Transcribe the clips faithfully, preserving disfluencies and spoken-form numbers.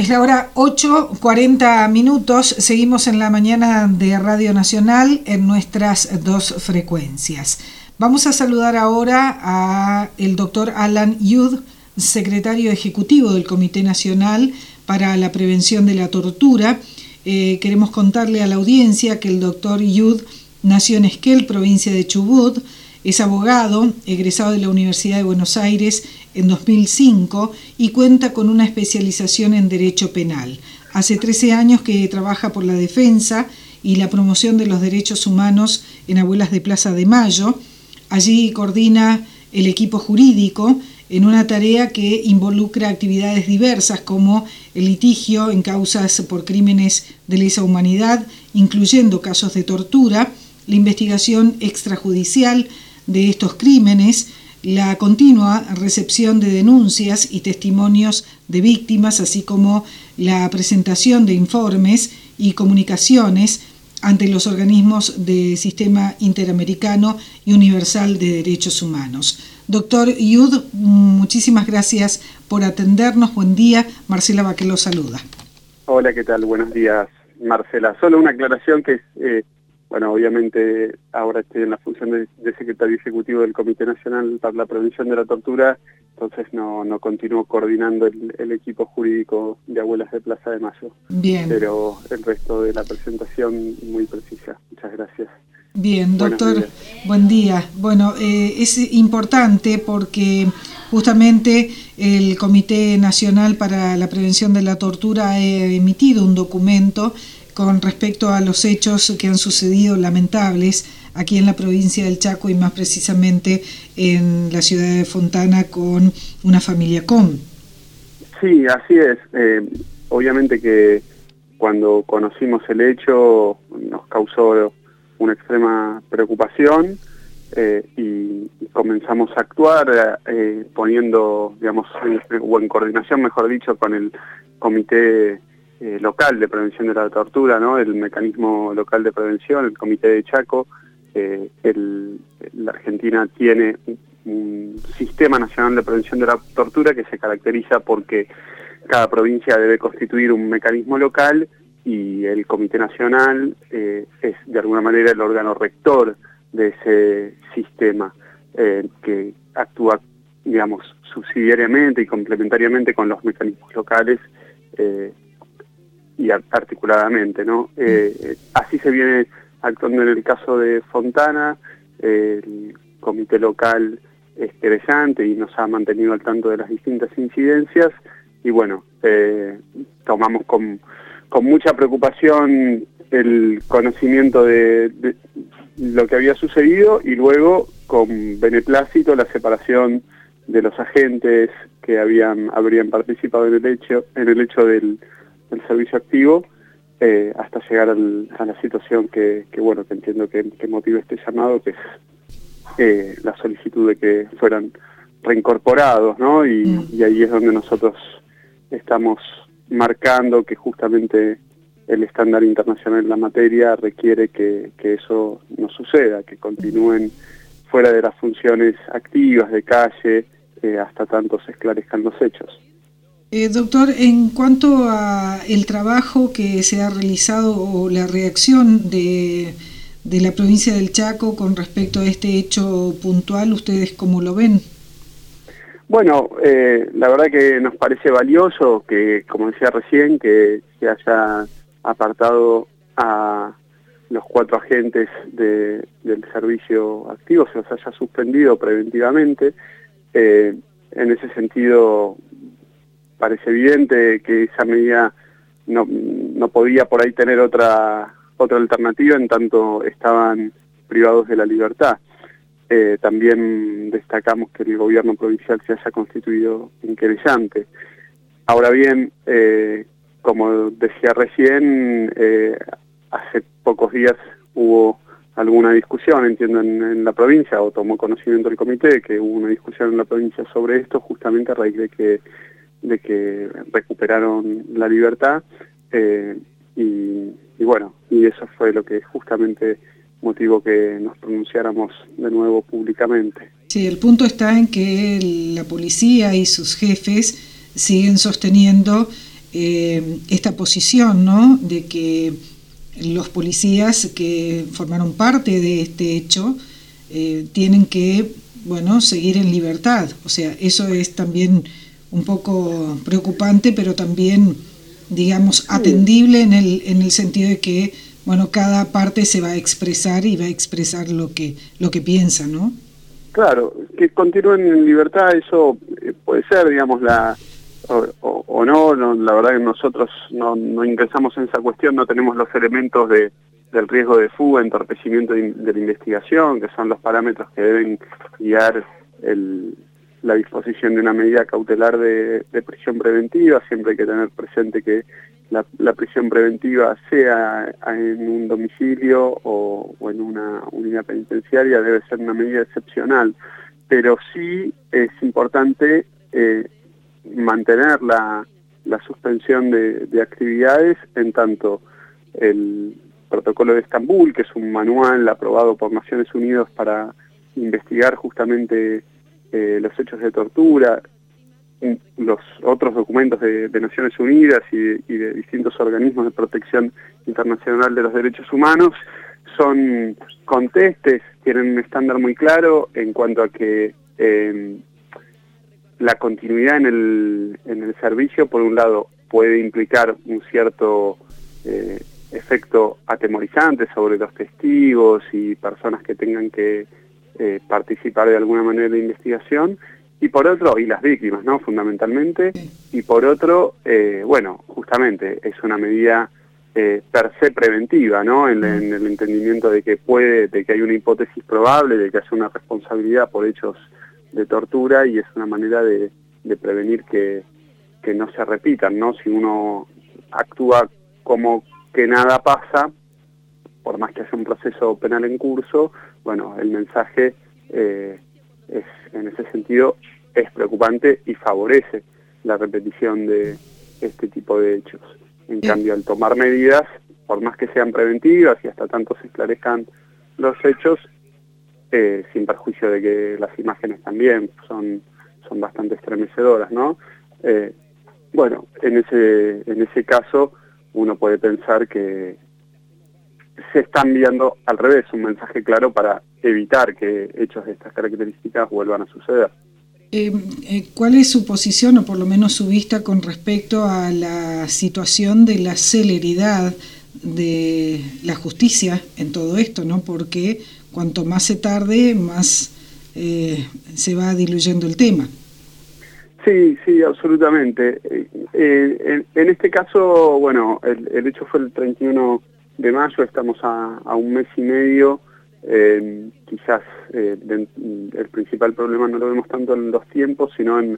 Es la hora ocho cuarenta minutos, seguimos en la mañana de Radio Nacional en nuestras dos frecuencias. Vamos a saludar ahora a el doctor Alan Youde, secretario ejecutivo del Comité Nacional para la Prevención de la Tortura. Eh, queremos contarle a la audiencia que el doctor Youde nació en Esquel, provincia de Chubut, es abogado, egresado de la Universidad de Buenos Aires en dos mil cinco y cuenta con una especialización en Derecho Penal. Hace trece años que trabaja por la defensa y la promoción de los derechos humanos en Abuelas de Plaza de Mayo. Allí coordina el equipo jurídico en una tarea que involucra actividades diversas como el litigio en causas por crímenes de lesa humanidad, incluyendo casos de tortura, la investigación extrajudicial de estos crímenes, la continua recepción de denuncias y testimonios de víctimas, así como la presentación de informes y comunicaciones ante los organismos del Sistema Interamericano y Universal de Derechos Humanos. Doctor Youde, muchísimas gracias por atendernos. Buen día. Marcela Baquel lo saluda. Hola, ¿qué tal? Buenos días, Marcela. Solo una aclaración que es... Eh... Bueno, obviamente ahora estoy en la función de, de secretario ejecutivo del Comité Nacional para la Prevención de la Tortura, entonces no, no continúo coordinando el, el equipo jurídico de Abuelas de Plaza de Mayo. Bien. Pero el resto de la presentación muy precisa. Muchas gracias. Bien, doctor, buen día. Bueno, eh, es importante porque justamente el Comité Nacional para la Prevención de la Tortura ha emitido un documento con respecto a los hechos que han sucedido lamentables aquí en la provincia del Chaco y más precisamente en la ciudad de Fontana con una familia C O M. Sí, así es. Eh, obviamente que cuando conocimos el hecho nos causó una extrema preocupación eh, y, y comenzamos a actuar eh, poniendo, digamos, o en coordinación, mejor dicho, con el Comité Eh, local de prevención de la tortura, ¿no? El mecanismo local de prevención, el Comité de Chaco. Eh, el, la Argentina tiene un, un sistema nacional de prevención de la tortura que se caracteriza porque cada provincia debe constituir un mecanismo local y el Comité Nacional eh, es de alguna manera el órgano rector de ese sistema eh, que actúa, digamos, subsidiariamente y complementariamente con los mecanismos locales eh, y articuladamente, ¿no? Eh, así se viene actuando en el caso de Fontana. Eh, el comité local es presente y nos ha mantenido al tanto de las distintas incidencias y bueno, eh, tomamos con, con mucha preocupación el conocimiento de, de lo que había sucedido y luego con beneplácito la separación de los agentes que habían habrían participado en el hecho en el hecho del el servicio activo eh, hasta llegar al, a la situación que, que bueno que entiendo que, que motiva este llamado, que es eh, la solicitud de que fueran reincorporados, ¿no? Y, mm. y ahí es donde nosotros estamos marcando que justamente el estándar internacional en la materia requiere que, que eso no suceda, que continúen fuera de las funciones activas de calle eh, hasta tanto se esclarezcan los hechos. Eh, doctor, en cuanto a el trabajo que se ha realizado o la reacción de, de la provincia del Chaco con respecto a este hecho puntual, ¿ustedes cómo lo ven? Bueno, eh, la verdad que nos parece valioso que, como decía recién, que se haya apartado a los cuatro agentes de, del servicio activo, se los haya suspendido preventivamente. Eh, en ese sentido, parece evidente que esa medida no, no podía por ahí tener otra otra alternativa en tanto estaban privados de la libertad. Eh, también destacamos que el gobierno provincial se haya constituido en querellante. Ahora bien, eh, como decía recién, eh, hace pocos días hubo alguna discusión, entiendo, en, en la provincia, o tomó conocimiento el comité, que hubo una discusión en la provincia sobre esto, justamente a raíz de que, de que recuperaron la libertad, eh, y, y bueno, y eso fue lo que justamente motivó que nos pronunciáramos de nuevo públicamente. Sí, el punto está en que la policía y sus jefes siguen sosteniendo eh, esta posición, ¿no?, de que los policías que formaron parte de este hecho eh, tienen que, bueno, seguir en libertad. O sea, eso es también un poco preocupante, pero también, digamos, atendible en el, en el sentido de que, bueno, cada parte se va a expresar y va a expresar lo que, lo que piensa, ¿no? Claro, que continúen en libertad, eso puede ser, digamos, la o, o, o no, no, la verdad que nosotros no, no ingresamos en esa cuestión, no tenemos los elementos de, del riesgo de fuga, entorpecimiento de, de la investigación, que son los parámetros que deben guiar el, la disposición de una medida cautelar de, de prisión preventiva. Siempre hay que tener presente que la, la prisión preventiva, sea en un domicilio o, o en una unidad penitenciaria, debe ser una medida excepcional, pero sí es importante eh, mantener la, la suspensión de, de actividades, en tanto el protocolo de Estambul, que es un manual aprobado por Naciones Unidas para investigar justamente eh, los hechos de tortura, los otros documentos de, de Naciones Unidas y de, y de distintos organismos de protección internacional de los derechos humanos, son contestes, tienen un estándar muy claro en cuanto a que eh, la continuidad en el, en el servicio, por un lado, puede implicar un cierto eh, efecto atemorizante sobre los testigos y personas que tengan que eh, participar de alguna manera de la investigación, y por otro, y las víctimas, ¿no?, fundamentalmente, y por otro, eh, bueno, justamente es una medida eh, per se preventiva, ¿no?, en, en el entendimiento de que puede, de que hay una hipótesis probable de que haya una responsabilidad por hechos de tortura, y es una manera de, de prevenir que, que no se repitan, ¿no? Si uno actúa como que nada pasa, por más que haya un proceso penal en curso, bueno, el mensaje eh, es, en ese sentido, es preocupante y favorece la repetición de este tipo de hechos. En cambio, al tomar medidas, por más que sean preventivas y hasta tanto se esclarezcan los hechos, eh, sin perjuicio de que las imágenes también son, son bastante estremecedoras, ¿no? Eh, bueno, en ese, en ese caso uno puede pensar que se está enviando al revés un mensaje claro para evitar que hechos de estas características vuelvan a suceder. Eh, eh, ¿Cuál es su posición, o por lo menos su vista, con respecto a la situación de la celeridad de la justicia en todo esto, ¿no? Porque cuanto más se tarde, más eh, se va diluyendo el tema. Sí, sí, absolutamente. Eh, eh, en, en este caso, bueno, el, el hecho fue el treinta y uno de mayo, estamos a, a un mes y medio. Eh, quizás eh, de, el principal problema no lo vemos tanto en los tiempos, sino en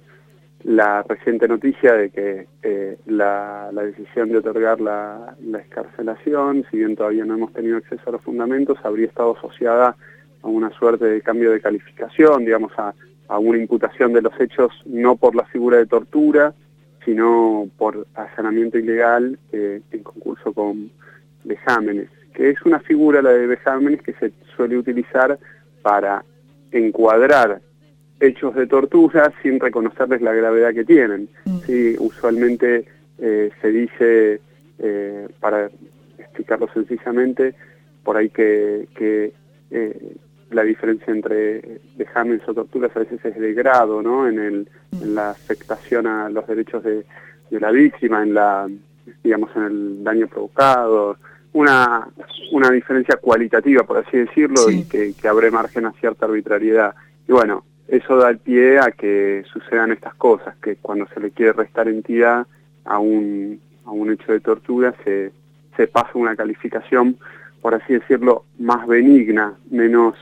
la reciente noticia de que eh, la, la decisión de otorgar la, la excarcelación, si bien todavía no hemos tenido acceso a los fundamentos, habría estado asociada a una suerte de cambio de calificación, digamos, a, a una imputación de los hechos no por la figura de tortura, sino por allanamiento ilegal eh, en concurso con vejámenes, que es una figura, la de vejámenes, que se suele utilizar para encuadrar hechos de tortura sin reconocerles la gravedad que tienen. Sí, usualmente eh, se dice, eh, para explicarlo sencillamente, por ahí que, que eh, la diferencia entre vejámenes o torturas a veces es de grado, ¿no? En, el, en la afectación a los derechos de, de la víctima, en la, digamos, en el daño provocado, una, una diferencia cualitativa, por así decirlo, sí, y que, que abre margen a cierta arbitrariedad. Y bueno, eso da el pie a que sucedan estas cosas, que cuando se le quiere restar entidad a un, a un hecho de tortura, se, se pasa una calificación, por así decirlo, más benigna, menos,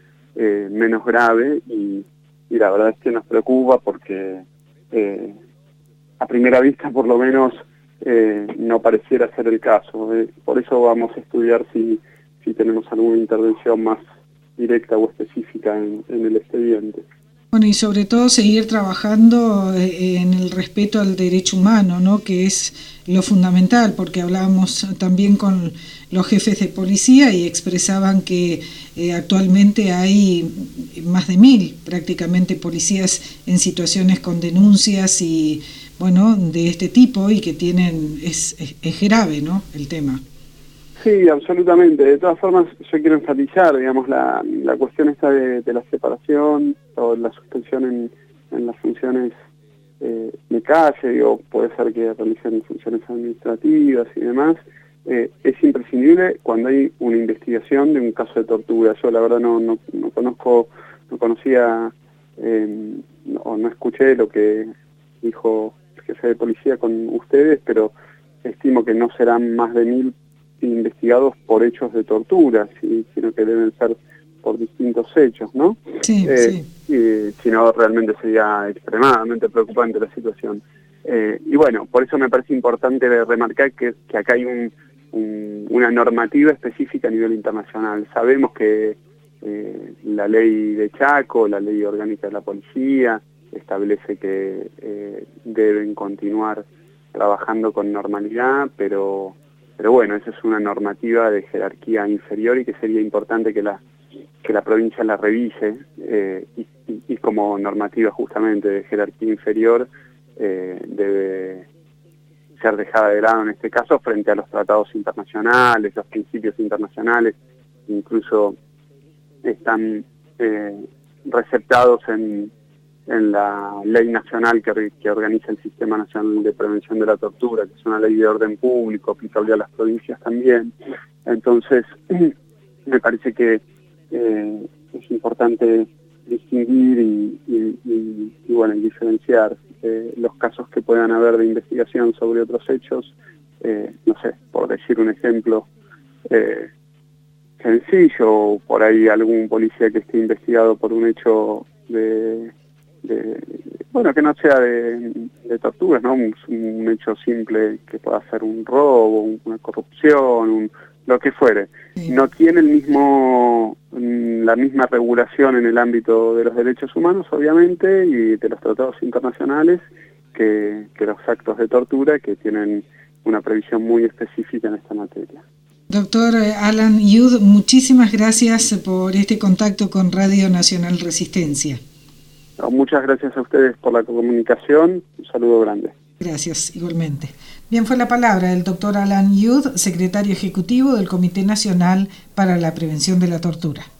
eh, menos grave, y, y la verdad es que nos preocupa porque eh, a primera vista, por lo menos, Eh, no pareciera ser el caso. Eh, por eso vamos a estudiar si, si tenemos alguna intervención más directa o específica en, en el expediente. Bueno, y sobre todo seguir trabajando eh, en el respeto al derecho humano, ¿no?, que es lo fundamental, porque hablábamos también con los jefes de policía y expresaban que eh, actualmente hay más de mil prácticamente policías en situaciones con denuncias y bueno, de este tipo y que tienen, es, es, es grave, ¿no?, el tema. Sí, absolutamente. De todas formas, yo quiero enfatizar, digamos, la, la cuestión esta de, de la separación o la suspensión en, en las funciones eh, de calle, digo, puede ser que realicen funciones administrativas y demás, eh, es imprescindible cuando hay una investigación de un caso de tortura. Yo la verdad no, no, no conozco, no conocía eh, o no escuché lo que dijo el jefe de policía con ustedes, pero estimo que no serán más de mil investigados por hechos de tortura, ¿sí?, sino que deben ser por distintos hechos, ¿no? Sí, eh, sí. Y si no, realmente sería extremadamente preocupante la situación. Eh, y bueno, por eso me parece importante remarcar que, que acá hay un, un, una normativa específica a nivel internacional. Sabemos que eh, la ley de Chaco, la ley orgánica de la policía, establece que eh, deben continuar trabajando con normalidad, pero pero bueno, esa es una normativa de jerarquía inferior y que sería importante que la que la provincia la revise eh, y, y, y como normativa justamente de jerarquía inferior eh, debe ser dejada de lado en este caso frente a los tratados internacionales, los principios internacionales, incluso están eh, receptados en en la ley nacional que, que organiza el Sistema Nacional de Prevención de la Tortura, que es una ley de orden público, aplicable a las provincias también. Entonces, me parece que eh, es importante distinguir y, y, y, y, bueno, y diferenciar eh, los casos que puedan haber de investigación sobre otros hechos. Eh, no sé, por decir un ejemplo eh, sencillo, por ahí algún policía que esté investigado por un hecho de... De, bueno, que no sea de, de torturas, ¿no? Un, un hecho simple que pueda ser un robo, una corrupción, un, lo que fuere. Sí. No tiene el mismo la misma regulación en el ámbito de los derechos humanos, obviamente, y de los tratados internacionales que, que los actos de tortura, que tienen una previsión muy específica en esta materia. Doctor Alan Youth, muchísimas gracias por este contacto con Radio Nacional Resistencia. Muchas gracias a ustedes por la comunicación. Un saludo grande. Gracias, igualmente. Bien, fue la palabra del doctor Alan Youth, secretario ejecutivo del Comité Nacional para la Prevención de la Tortura.